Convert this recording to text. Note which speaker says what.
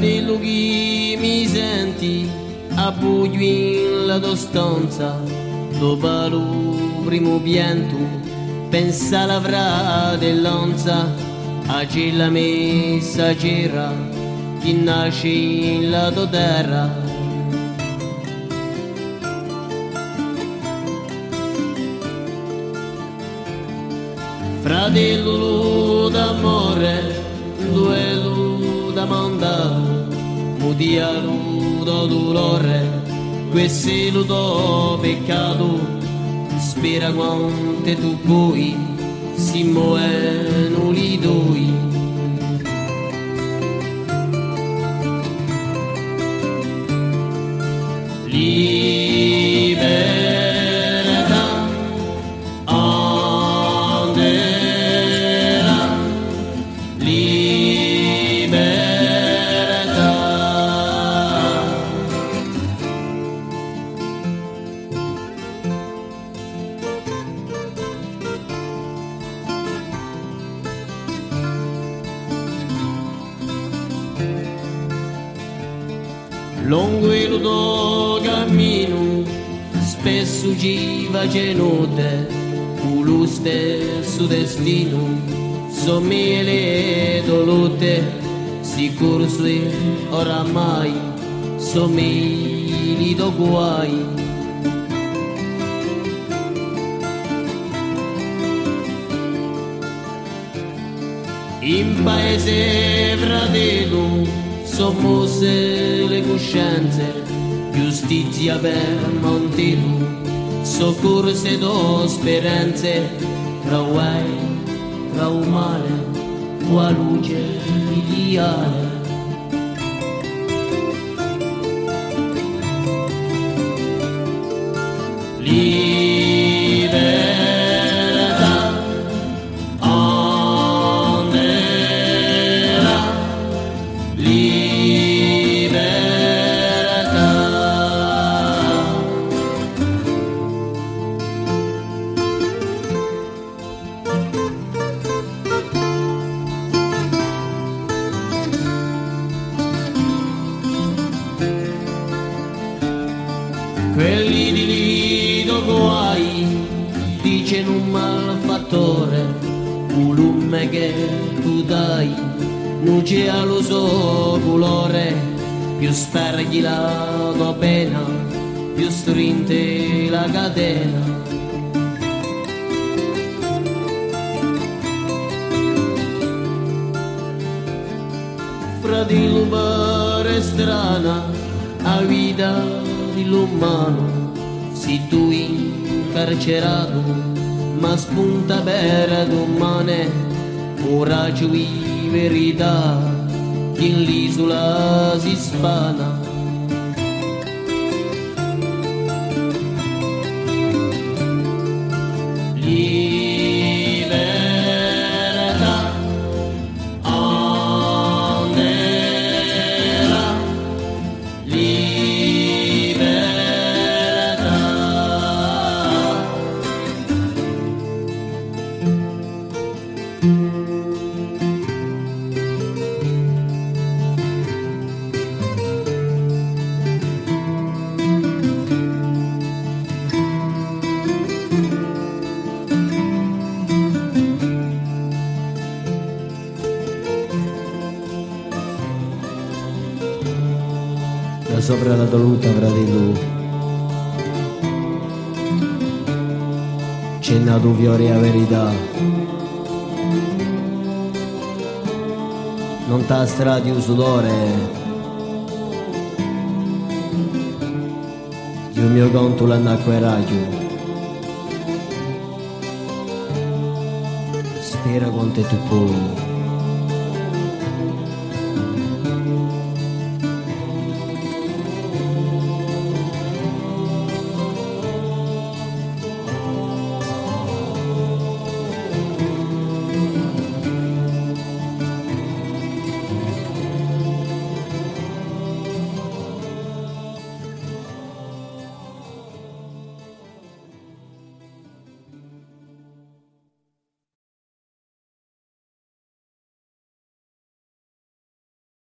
Speaker 1: Fratello chi mi senti, appoggio in la tua stanza, dopo il primo pianto, pensa alla fratellanza, a quella messaggera che nasce in la tua terra. Fratello d'amore, duello da mandato, mudialo da dolore, questo è lo tuo peccato, spera quante tu puoi, si muovono li due. Libertà, andera, libertà. Lungo il tuo cammino spesso ci face notte, con lo stesso destino, sommele dolute, sicuro se oramai somigli do guai. In paese fratello sommo se le coscienze, giustizia per Montino, soccorso e do speranze, tra guai, tra un male, qua luce ideale. Libertà, andera, libertà. Quelli di Lido guai dice un malfattore, un lume che tu dai non c'è lo suo colore, più sperghi la tua pena, più stringe la catena. Fratello pare strana a vita dell'umano, si tu incarcerato, ma spunta per domane, un raggio di verità che in l'isola si spana. Libertà, andera, libertà. Da sopra la voluta fratello c'è nato fiore a verità, non t'ha strati un sudore, io mio conto l'annacqueraggio, spera quanto tu puoi.